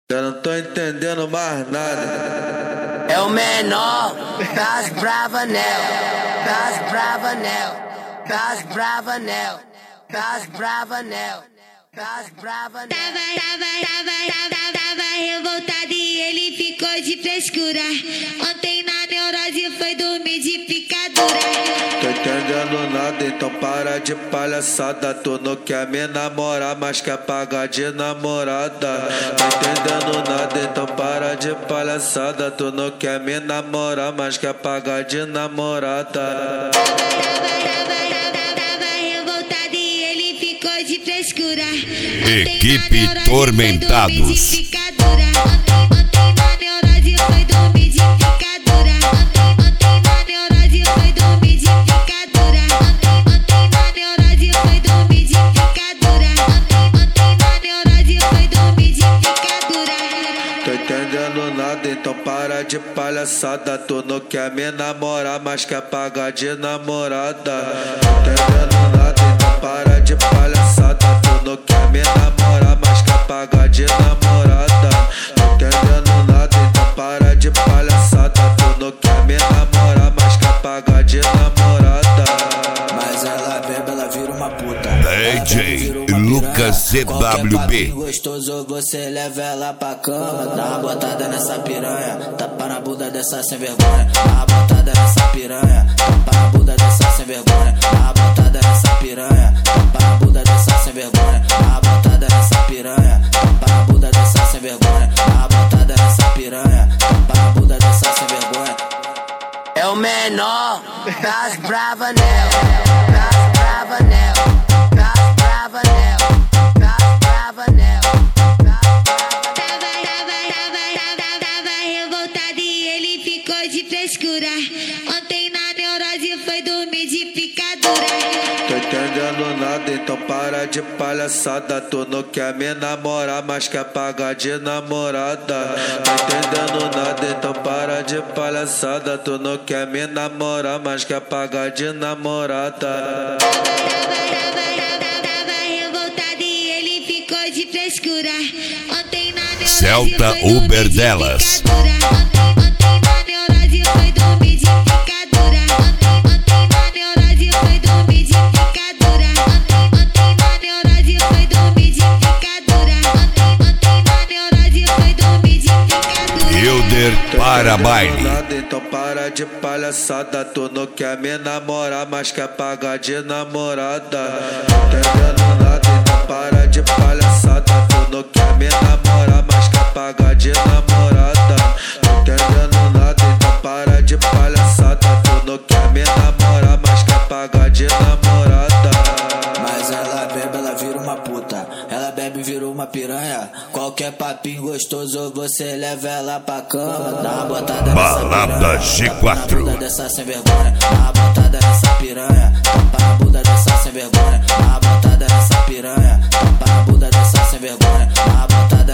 Eu não tô entendendo mais nada. É o menor das Bravanel, das Bravanel, das Bravanel, das Bravanel, das Bravanel. Tava revoltado e ele ficou de frescura. Ontem na neurose foi dormir de picadura. Tô entendendo nada, então para de palhaçada. Tu não quer me namorar, mas quer pagar de namorada. Tô entendendo nada, então para de palhaçada. Tu não quer me namorar, mas quer pagar de namorada. Tava revoltado e ele ficou de frescura. Equipe Tormentados. Ontem na neurose foi dormir de picadura. Ontem na neurose foi dormir de picadura. Ontem na neurose foi dormir de picadura. Ontem na neurose foi dormir de picadura. Tô entendendo nada, então para de palhaçada. Tu não quer me namorar, mas quer pagar de namorada. Tô entendendo nada, então para de palhaçada. Tu não quer me namorar, mas quer pagar de namorada. Tô entendendo nada, então para de palhaçada. Tu não quer me namorar, mas quer pagar de namorada. Mas ela bebe, ela vira uma puta. DJ Lucas CWB. Gostoso, você leva ela pra cama. Dá uma botada nessa piranha, tapa na bunda dessa sem vergonha. Dá uma botada nessa piranha, tapa na bunda dessa sem vergonha. Dá uma botada nessa piranha, tapa na bunda dessa sem vergonha. Dá uma botada nessa piranha, tapa na bunda dessa sem vergonha. Dá uma botada nessa piranha, tapa na bunda dessa sem vergonha. É o menor das Bravanel, das Bravanel, das Bravanel, das Bravanel. Tava revoltado e ele ficou de frescura. Ontem na neurose foi dormir de picadura. Tô entendendo nada, então para de palhaçada. Tu não quer me namorar, mas quer pagar de namorada. Tô entendendo nada, então para de palhaçada. Tu não quer me namorar, mas quer pagar de namorada. Tava revoltado e ele ficou de frescura. Ontem na neurose Celta foi dormir Uber de delas. picadura. Ontem na neurose foi dormir de picadura. Ontem na neurose foi dormir de picadura. Ontem na neurose foi dormir de picadura. Ontem na neurose foi dormir de picadura. Hilder para baile. Nada, então para de palhaçada. Tu não quer me namorar, mas quer pagar de namorada. Tô entendendo nada, então para de palhaçada. Tu não quer me namorar, mas quer pagar de namorada. Tô entendendo nada, então para de palhaçada. Tu não quer me namorar, mas quer pagar de namorada. Mas ela bebe, ela vira uma puta. Ela bebe, vira uma piranha. Qualquer papinho gostoso, você leva ela pra cama. Dá uma botada Balada nessa piranha, G4. tapa na bunda dessa sem vergonha. Dá uma botada nessa piranha, tapa na bunda dessa sem vergonha. Dá uma botada nessa piranha, tapa na bunda dessa sem vergonha. Dá uma botada